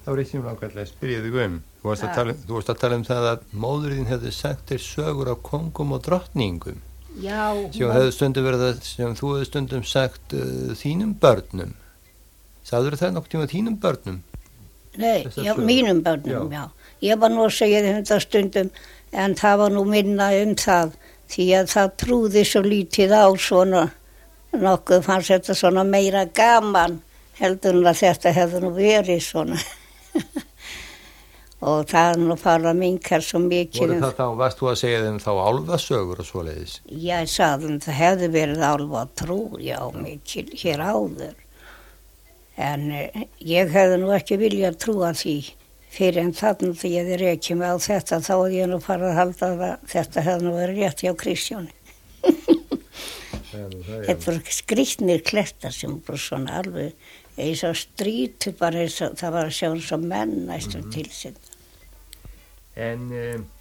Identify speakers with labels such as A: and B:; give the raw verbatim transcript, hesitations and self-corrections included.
A: Það var eitt sem langarlega að spyrja þig um. Þú varst að tala, þú varst að tala um það að móður þín hefði sagt þér sögur af kóngum og drottningum.
B: Já.
A: Sem hefði stundum verið að, sem þú hefði stundum sagt uh, þínum börnum. Sagður það nokkuð tíma þínum börnum?
B: Nei, já, mínum börnum, já. já. Ég var nú að segja þetta stundum, en það var nú minna um það, því að það trúði svo lítið á svona, nokkuð fannst þetta svona meira gaman, heldur en að þetta hefði nú verið svona. Og það er nú farið að minkar svo mikið.
A: Voru það þá, varst þú að segja þeim þá álfasögur og svoleiðis?
B: Já, ég sagði þeim, það hefði verið álfa trú, já, mikil hér áður. En eh, ég hefði nú ekki viljað trúa því fyrir en þannig því að ég reykja mig á þetta, þá hefði ég nú farið að halda að þetta hefði nú verið rétt hjá Kristjáni. Þetta voru skrýtnir klettar sem voru svona alveg eins og strítu bara eins og það var að sjá eins og menn næstum mm-hmm. til sinna.
A: En uh,